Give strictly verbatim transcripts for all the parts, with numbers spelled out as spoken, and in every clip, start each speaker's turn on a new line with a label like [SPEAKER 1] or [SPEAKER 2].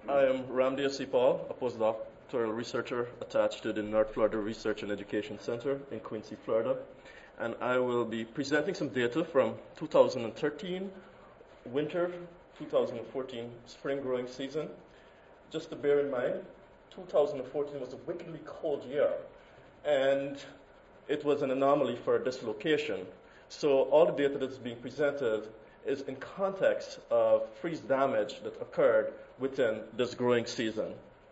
[SPEAKER 1] I am Ramdia Sipal, a postdoctoral researcher attached to the North Florida Research and Education Center in Quincy, Florida. And I will be presenting some data from two thousand thirteen winter, two thousand fourteen spring growing season. Just to bear in mind, two thousand fourteen was a wickedly cold year, and it was an anomaly for this location. So all the data that's being presented is in context of freeze damage that occurred within this growing season.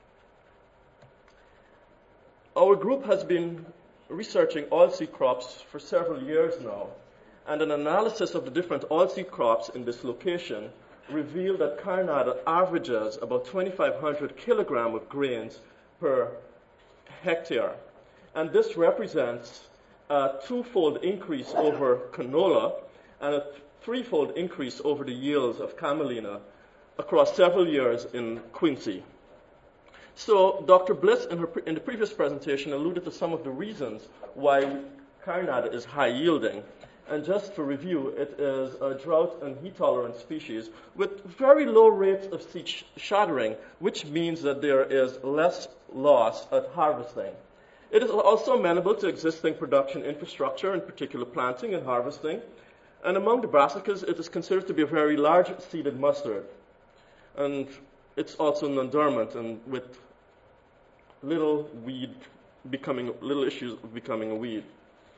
[SPEAKER 1] Our group has been researching oilseed crops for several years now, and an analysis of the different oilseed crops in this location revealed that Carinata averages about twenty-five hundred kilograms of grains per hectare. And this represents a twofold increase over canola and a threefold increase over the yields of camelina across several years in Quincy. So Doctor Bliss in, her, in the previous presentation alluded to some of the reasons why Carinata is high yielding. And just for review, it is a drought and heat tolerant species with very low rates of seed sh- shattering, which means that there is less loss at harvesting. It is also amenable to existing production infrastructure, in particular planting and harvesting. And among the brassicas, it is considered to be a very large seeded mustard. And it's also non-dormant and with little weed becoming, little issues of becoming a weed.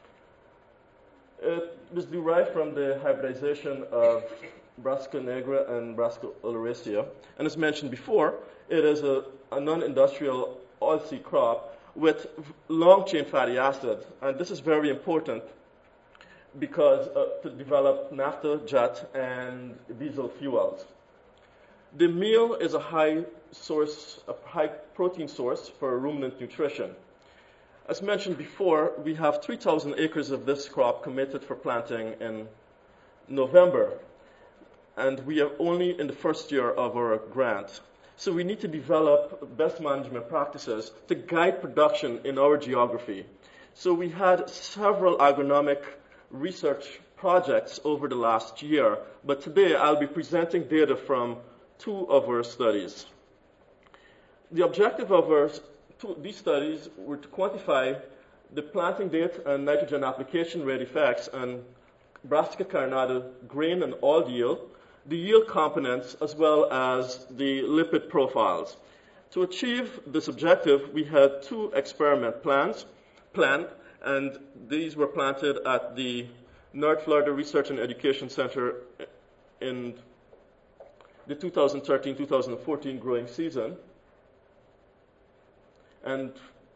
[SPEAKER 1] It was derived from the hybridization of Brassica nigra and Brassica oleracea. And as mentioned before, it is a, a non-industrial oilseed crop with long-chain fatty acid. And this is very important because uh, to develop naphtha, jet, and diesel fuels. The meal is a high source, a high protein source for ruminant nutrition. As mentioned before, we have three thousand acres of this crop committed for planting in November, and we are only in the first year of our grant. So we need to develop best management practices to guide production in our geography. So we had several agronomic research projects over the last year, but today I'll be presenting data from two of our studies. The objective of our two, these studies were to quantify the planting date and nitrogen application rate effects on Brassica carinata grain and oil yield, the yield components, as well as the lipid profiles. To achieve this objective, we had two experiment plans planned, and these were planted at the North Florida Research and Education Center in the two thousand thirteen two thousand fourteen growing season. And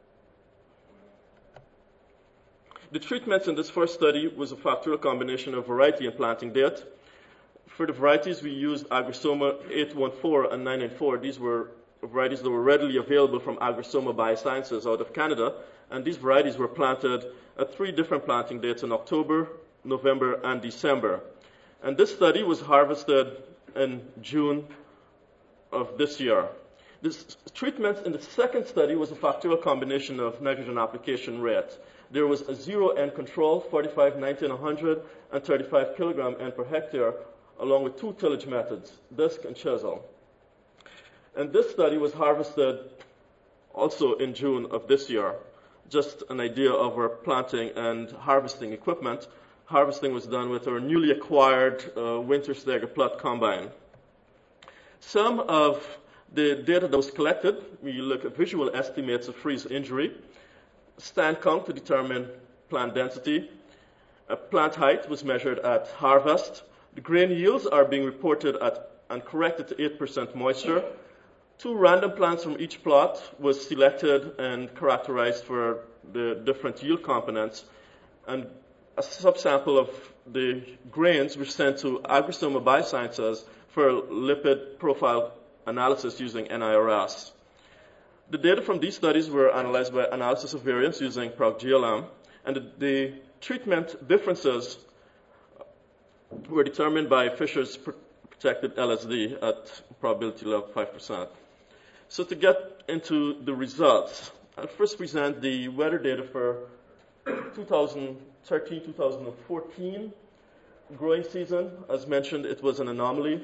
[SPEAKER 1] the treatments in this first study was a factorial combination of variety and planting date. For the varieties, we used Agrosoma eight one four and nine nine four. These were varieties that were readily available from Agrosoma Biosciences out of Canada, and these varieties were planted at three different planting dates in October, November, and December. And this study was harvested in June of this year. This treatment in the second study was a factorial combination of nitrogen application rate. There was a zero N control, forty-five, ninety, and one hundred, and thirty-five kilogram N per hectare, along with two tillage methods, disc and chisel. And this study was harvested also in June of this year. Just an idea of our planting and harvesting equipment. Harvesting was done with our newly acquired uh, Wintersteger Plot combine. Some of the data that was collected, we look at visual estimates of freeze injury, stand count to determine plant density, uh, plant height was measured at harvest. The grain yields are being reported at and corrected to eight percent moisture. Two random plants from each plot was selected and characterized for the different yield components, and a subsample of the grains were sent to Agrosoma Biosciences for lipid profile analysis using N I R S. The data from these studies were analyzed by analysis of variance using ProgGLM, and the, the treatment differences were determined by Fisher's protected L S D at probability level five percent. So to get into the results, I'll first present the weather data for two thousand thirteen two thousand fourteen growing season. As mentioned, it was an anomaly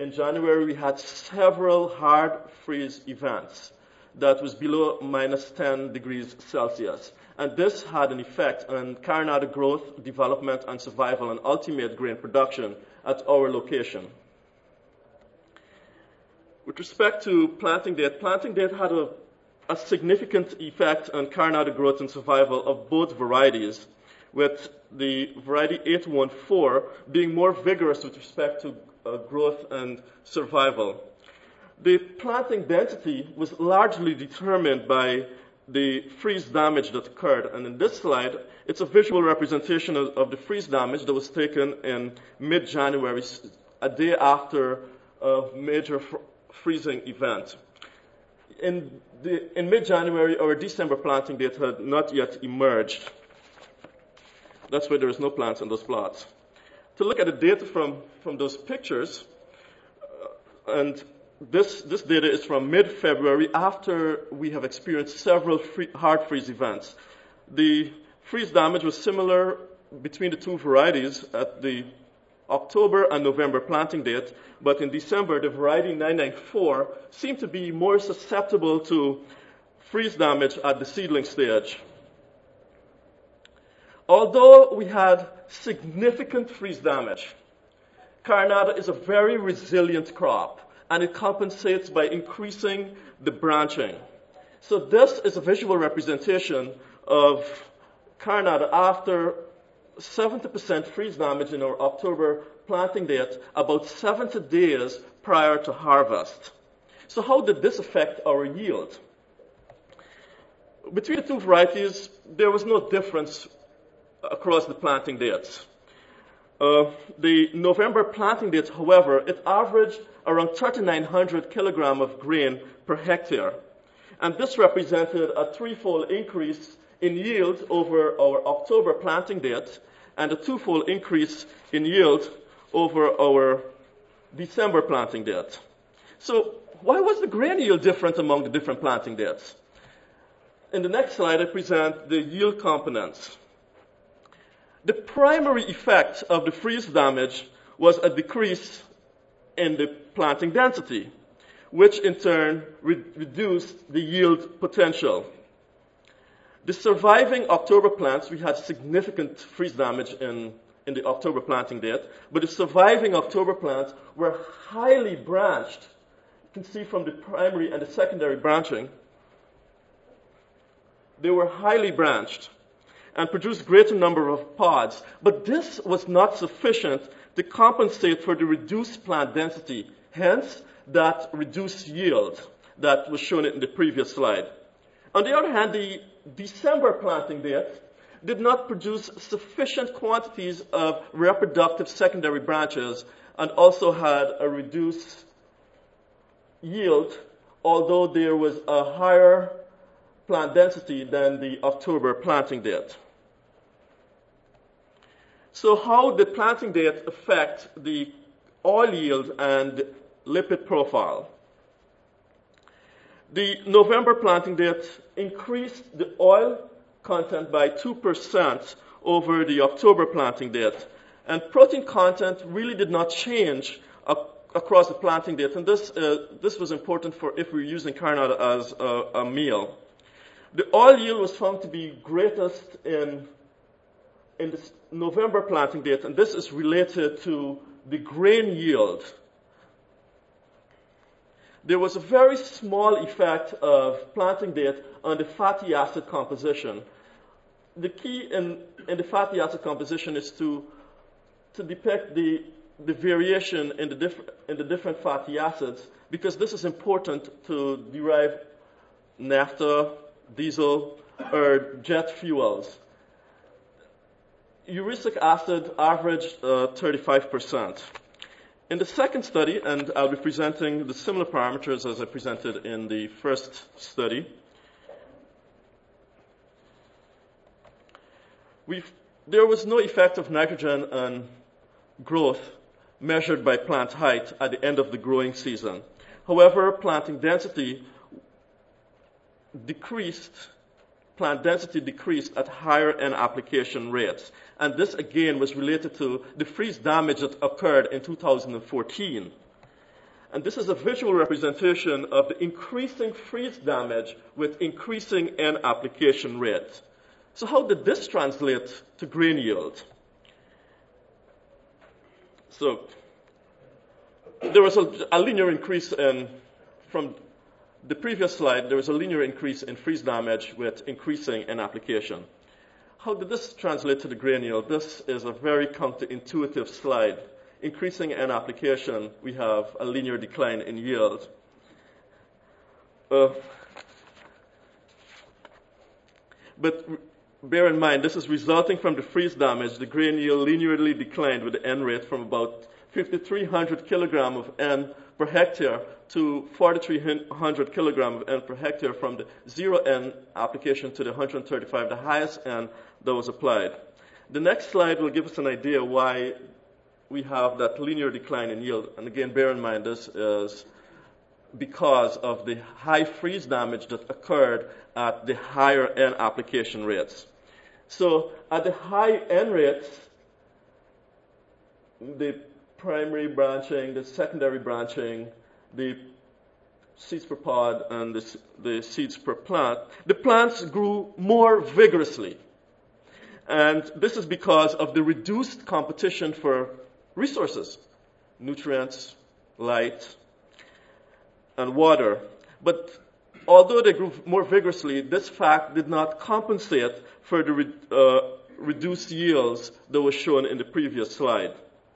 [SPEAKER 1] in January, we had several hard freeze events that was below minus ten degrees Celsius. And this had an effect on carronada growth, development, and survival, and ultimate grain production at our location. With respect to planting date, planting date had a, a significant effect on carronada growth and survival of both varieties, with the variety eight one four being more vigorous with respect to uh, growth and survival. The planting density was largely determined by the freeze damage that occurred. And in this slide, it's a visual representation of, of the freeze damage that was taken in mid-January, a day after a major fr freezing event. In, the, in mid-January, our December planting date had not yet emerged. That's why there is no plants on those plots. To look at the data from, from those pictures, uh, and This, this data is from mid-February, after we have experienced several free, hard freeze events. The freeze damage was similar between the two varieties at the October and November planting date, but in December, the variety nine nine four seemed to be more susceptible to freeze damage at the seedling stage. Although we had significant freeze damage, carronada is a very resilient crop, and it compensates by increasing the branching. So this is a visual representation of carronada after seventy percent freeze damage in our October planting date, about seventy days prior to harvest. So how did this affect our yield? Between the two varieties, there was no difference across the planting dates. Uh, the November planting date, however, it averaged around thirty-nine hundred kilograms of grain per hectare. And this represented a threefold increase in yield over our October planting date and a twofold increase in yield over our December planting date. So why was the grain yield different among the different planting dates? In the next slide, I present the yield components. The primary effect of the freeze damage was a decrease in the planting density, which in turn re- reduced the yield potential. The surviving October plants, we had significant freeze damage in, in the October planting date, but the surviving October plants were highly branched. You can see from the primary and the secondary branching, they were highly branched and produced greater number of pods. But this was not sufficient to compensate for the reduced plant density, hence that reduced yield that was shown in the previous slide. On the other hand, the December planting date did not produce sufficient quantities of reproductive secondary branches and also had a reduced yield, although there was a higher plant density than the October planting date. So how did planting date affect the oil yield and lipid profile? The November planting date increased the oil content by two percent over the October planting date, and protein content really did not change ac- across the planting date, and this, uh, this was important for if we're using carronada as a, a meal. The oil yield was found to be greatest in, in the November planting date, and this is related to the grain yield. There was a very small effect of planting date on the fatty acid composition. The key in, in the fatty acid composition is to, to depict the, the variation in the, diff, in the different fatty acids, because this is important to derive naphtha, diesel, or jet fuels. Uric acid averaged uh, thirty-five percent. In the second study, and I'll be presenting the similar parameters as I presented in the first study, we've, there was no effect of nitrogen on growth measured by plant height at the end of the growing season. However, planting density decreased, plant density decreased at higher N application rates. And this again was related to the freeze damage that occurred in two thousand fourteen. And this is a visual representation of the increasing freeze damage with increasing N application rate. So how did this translate to grain yield? So there was a, a linear increase in, from the previous slide, there was a linear increase in freeze damage with increasing N application. How did this translate to the grain yield? This is a very counterintuitive slide. Increasing N application, we have a linear decline in yield. Uh, but bear in mind, this is resulting from the freeze damage. The grain yield linearly declined with the N rate from about fifty-three hundred kilogram of N per hectare to forty-three hundred kilogram of N per hectare from the zero N application to the one hundred thirty-five, the highest N that was applied. The next slide will give us an idea why we have that linear decline in yield. And again, bear in mind, this is because of the high freeze damage that occurred at the higher N application rates. So at the high N rates, the primary branching, the secondary branching, the seeds per pod, and the, the seeds per plant, the plants grew more vigorously. And this is because of the reduced competition for resources, nutrients, light, and water. But although they grew more vigorously, this fact did not compensate for the re- uh, reduced yields that was shown in the previous slide.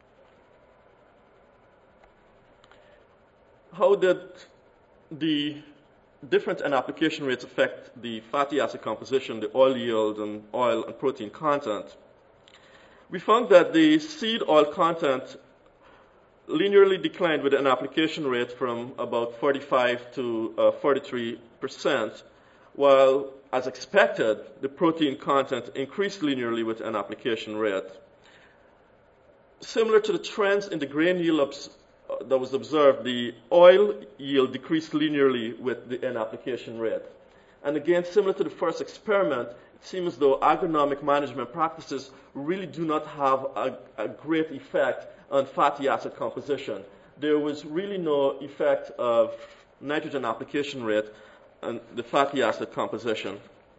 [SPEAKER 1] How did the different N application rates affect the fatty acid composition, the oil yield, and oil and protein content? We found that the seed oil content linearly declined with an application rate from about forty-five to forty-three percent, while, as expected, the protein content increased linearly with an application rate. Similar to the trends in the grain yield ups, uh, that was observed, the oil yield decreased linearly with the N application rate. And again, similar to the first experiment, it seems as though agronomic management practices really do not have a, a great effect on fatty acid composition. There was really no effect of nitrogen application rate on the fatty acid composition.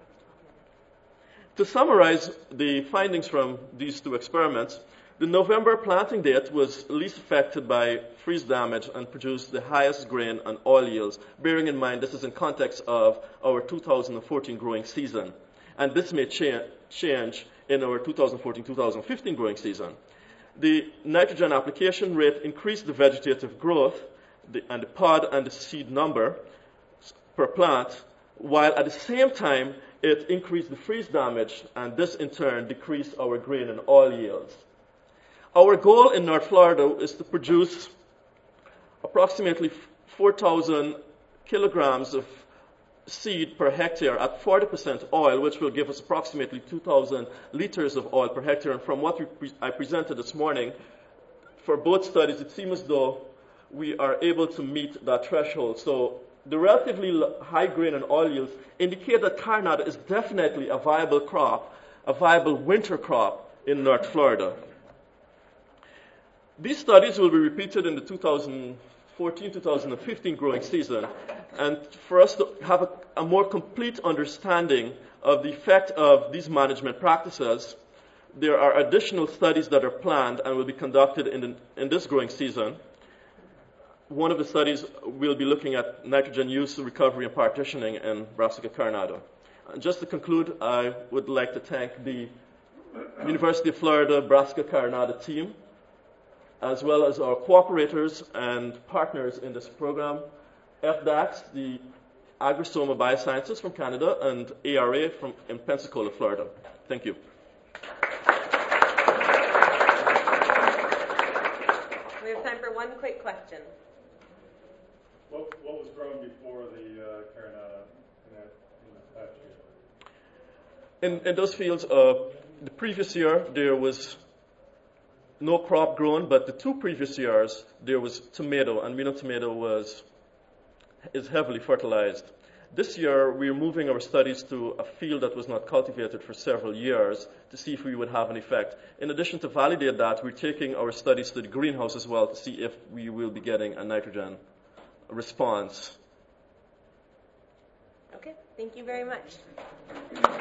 [SPEAKER 1] To summarize the findings from these two experiments, the November planting date was least affected by freeze damage and produced the highest grain and oil yields, bearing in mind this is in context of our two thousand fourteen growing season. And this may cha- change in our two thousand fourteen two thousand fifteen growing season. The nitrogen application rate increased the vegetative growth the, and the pod and the seed number per plant, while at the same time it increased the freeze damage, and this in turn decreased our grain and oil yields. Our goal in North Florida is to produce approximately four thousand kilograms of seed per hectare at forty percent oil, which will give us approximately two thousand liters of oil per hectare. And from what we pre- I presented this morning, for both studies, it seems as though we are able to meet that threshold. So the relatively high grain and oil yields indicate that carnada is definitely a viable crop, a viable winter crop in North Florida. These studies will be repeated in the two thousand fourteen two thousand fifteen growing season, and for us to have a, a more complete understanding of the effect of these management practices, there are additional studies that are planned and will be conducted in, the, in this growing season. One of the studies will be looking at nitrogen use, recovery, and partitioning in Brassica carnata. And just to conclude, I would like to thank the University of Florida Brassica carnata team, as well as our cooperators and partners in this program, F D A C S, the Agrisoma Biosciences from Canada, and A R A from in Pensacola, Florida. Thank you.
[SPEAKER 2] We have time for one quick question.
[SPEAKER 3] What, what was grown before the uh, carnata in that, in that year?
[SPEAKER 1] In, in those fields, uh, the previous year there was no crop grown, but the two previous years there was tomato, and we know tomato was is heavily fertilized. This year, we're moving our studies to a field that was not cultivated for several years to see if we would have an effect. In addition, to validate that, we're taking our studies to the greenhouse as well to see if we will be getting a nitrogen response.
[SPEAKER 2] Okay, thank you very much.